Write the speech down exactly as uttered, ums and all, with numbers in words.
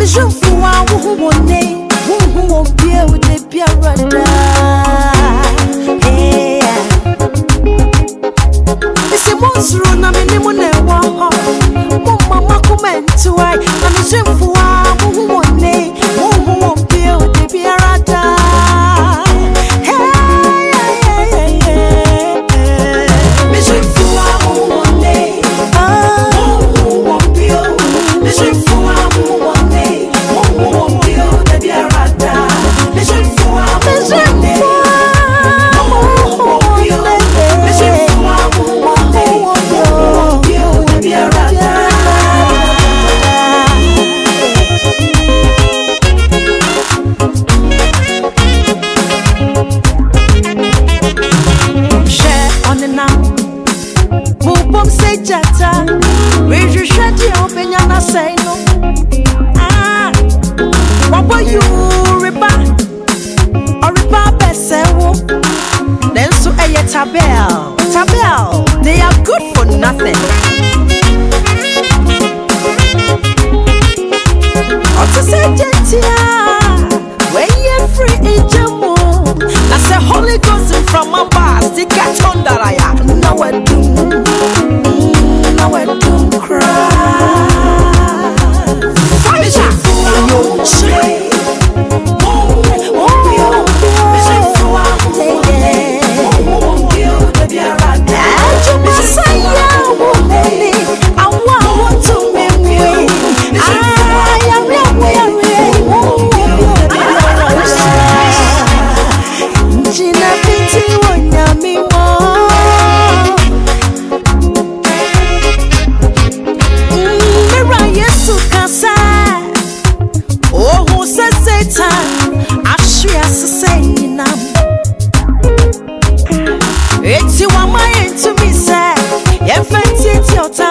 Mishufua wuhune, wuhu obie ude biarada. Yeah. Isi monsuru na minimu ne waho. Mumma kumentu ai. Na mishufua wuhune, wuhu obie ude biarada. Jata, raise your shady open and say no. Ah, what were you, Ripa? Or Ripa Bessewo? Then so a tabel, tabel, they are good for nothing. Or to say, Gentia, when you're free in Jammu, that's a Holy Ghost from my past, the cat on that I am. No, I do. Now I don't cry. Fire! You say, oh, oh, oh, it's you want my into me, say, yeah, fancy it's your time.